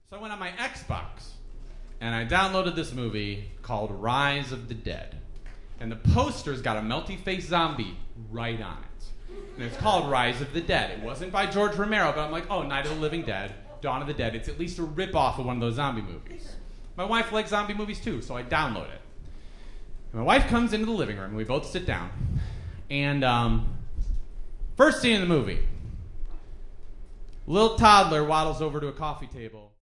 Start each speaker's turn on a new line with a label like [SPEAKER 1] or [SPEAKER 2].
[SPEAKER 1] So I went on my Xbox, and I downloaded this movie called Rise of the Dead. And the poster's got a melty-faced zombie right on it. And it's called Rise of the Dead. It wasn't by George Romero, but I'm like, oh, Night of the Living Dead, Dawn of the Dead. It's at least a rip-off of one of those zombie movies. My wife likes zombie movies too, so I download it. And my wife comes into the living room, and we both sit down. And first scene in the movie, little toddler waddles over to a coffee table.